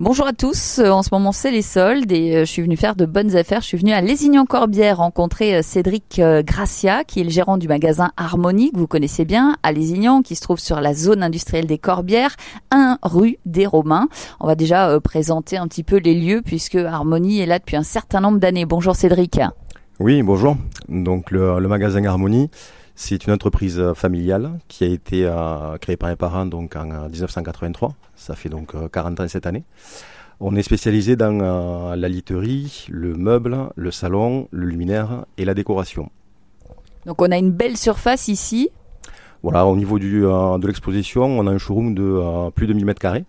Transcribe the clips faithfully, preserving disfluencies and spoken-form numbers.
Bonjour à tous, en ce moment c'est les soldes et je suis venue faire de bonnes affaires. Je suis venue à Lézignan-Corbière rencontrer Cédric Gracia qui est le gérant du magasin Harmonie que vous connaissez bien à Lézignan, qui se trouve sur la zone industrielle des Corbières, un rue des Romains. On va déjà présenter un petit peu les lieux puisque Harmonie est là depuis un certain nombre d'années. Bonjour Cédric. Oui, bonjour. Donc le, le magasin Harmonie, c'est une entreprise familiale qui a été euh, créée par mes parents donc en dix-neuf cent quatre-vingt-trois. Ça fait donc euh, quarante ans cette année. On est spécialisé dans euh, la literie, le meuble, le salon, le luminaire et la décoration. Donc on a une belle surface ici. Voilà, au niveau du, euh, de l'exposition, on a un showroom de euh, plus de mille mètres carrés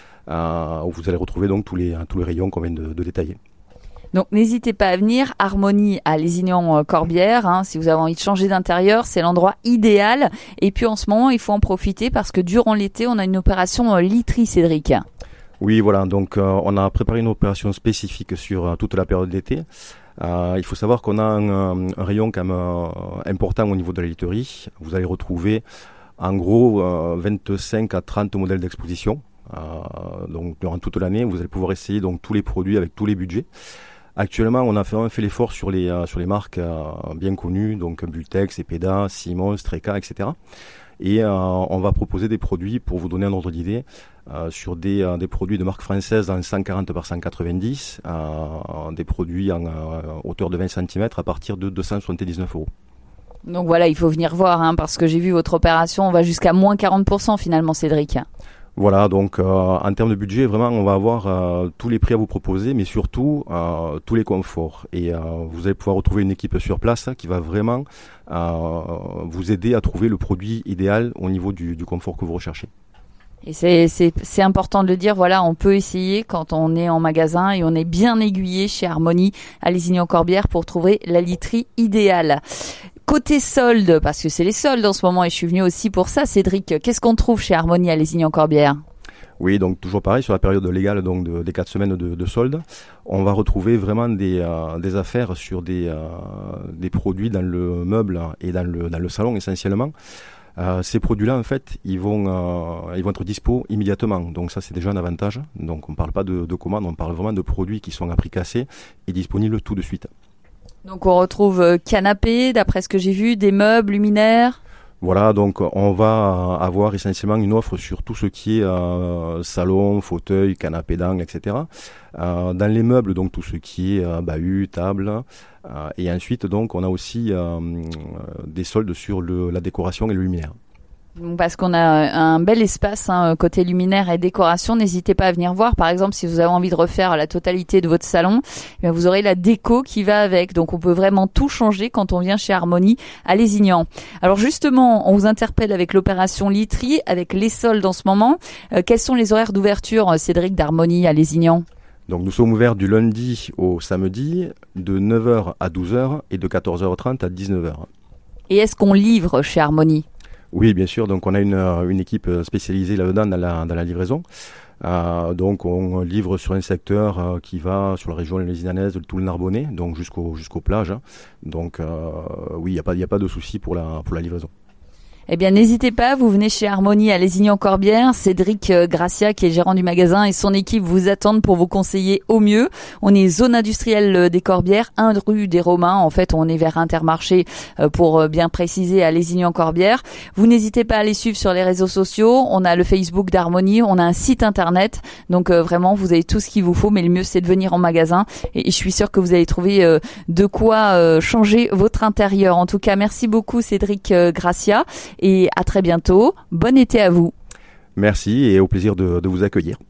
euh, où vous allez retrouver donc tous les, tous les rayons qu'on vient de, de détailler. Donc n'hésitez pas à venir, Harmonie à Lézignan-Corbière, hein, si vous avez envie de changer d'intérieur, c'est l'endroit idéal. Et puis en ce moment, il faut en profiter parce que durant l'été, on a une opération euh, literie, Cédric. Oui, voilà, donc euh, on a préparé une opération spécifique sur euh, toute la période d'été. Euh, il faut savoir qu'on a un, un rayon quand même euh, important au niveau de la literie. Vous allez retrouver en gros euh, vingt-cinq à trente modèles d'exposition. Euh, donc durant toute l'année, vous allez pouvoir essayer donc tous les produits avec tous les budgets. Actuellement, on a fait, fait l'effort sur les euh, sur les marques euh, bien connues, donc Bultex, Epeda, Simons, Treka, et cetera. Et euh, on va proposer des produits, pour vous donner un ordre d'idée, euh, sur des euh, des produits de marque française en cent quarante par cent quatre-vingt-dix, euh, des produits en euh, hauteur de vingt centimètres à partir de deux cent soixante-dix-neuf euros. Donc voilà, il faut venir voir, hein, parce que j'ai vu votre opération, on va jusqu'à moins quarante pour cent finalement, Cédric. Voilà, donc euh, en termes de budget, vraiment, on va avoir euh, tous les prix à vous proposer, mais surtout euh, tous les conforts. Et euh, vous allez pouvoir retrouver une équipe sur place qui va vraiment euh, vous aider à trouver le produit idéal au niveau du, du confort que vous recherchez. Et c'est, c'est, c'est important de le dire, voilà, on peut essayer quand on est en magasin et on est bien aiguillé chez Harmonie à Lézignan-Corbière pour trouver la literie idéale. Côté soldes, parce que c'est les soldes en ce moment et je suis venue aussi pour ça, Cédric, qu'est-ce qu'on trouve chez Harmonie à Lézignan-Corbière ? Oui, donc toujours pareil, sur la période légale donc de, des quatre semaines de, de soldes, on va retrouver vraiment des, euh, des affaires sur des, euh, des produits dans le meuble et dans le, dans le salon essentiellement. Euh, ces produits-là, en fait, ils vont, euh, ils vont être dispo immédiatement. Donc ça, c'est déjà un avantage. Donc on ne parle pas de, de commandes, on parle vraiment de produits qui sont à prix cassé et disponibles tout de suite. Donc on retrouve canapé, d'après ce que j'ai vu, des meubles, luminaires. Voilà, donc on va avoir essentiellement une offre sur tout ce qui est euh, salon, fauteuil, canapé d'angle, et cetera. Euh, dans les meubles, donc tout ce qui est euh, bahut, table. Euh, et ensuite, donc, on a aussi euh, des soldes sur le, la décoration et le luminaire. Parce qu'on a un bel espace, hein, côté luminaire et décoration. N'hésitez pas à venir voir. Par exemple, si vous avez envie de refaire la totalité de votre salon, eh bien, vous aurez la déco qui va avec. Donc, on peut vraiment tout changer quand on vient chez Harmonie à Lézignan. Alors, justement, on vous interpelle avec l'opération literie, avec les soldes en ce moment. Euh, quels sont les horaires d'ouverture, Cédric, d'Harmonie à Lézignan ? Donc, nous sommes ouverts du lundi au samedi, de neuf heures à douze heures et de quatorze heures trente à dix-neuf heures. Et est-ce qu'on livre chez Harmonie ? Oui, bien sûr. Donc, on a une, une équipe spécialisée là-dedans dans la, dans la livraison. Euh, donc, on livre sur un secteur euh, qui va sur la région lézignaise, tout le Narbonnais, donc jusqu'au, jusqu'aux plages. Hein. Donc, euh, oui, il n'y a pas, il n'y a pas de souci pour la, pour la livraison. Eh bien, n'hésitez pas, vous venez chez Harmonie à Lézignan-Corbière. Cédric Gracia, qui est gérant du magasin, et son équipe vous attendent pour vous conseiller au mieux. On est zone industrielle des Corbières, un rue des Romains. En fait, on est vers Intermarché, pour bien préciser, à Lézignan-Corbière. Vous n'hésitez pas à les suivre sur les réseaux sociaux. On a le Facebook d'Harmonie, on a un site internet. Donc, euh, vraiment, vous avez tout ce qu'il vous faut, mais le mieux, c'est de venir en magasin. Et, et je suis sûre que vous allez trouver euh, de quoi euh, changer votre intérieur. En tout cas, merci beaucoup, Cédric euh, Gracia. Et à très bientôt. Bon été à vous. Merci et au plaisir de, de vous accueillir.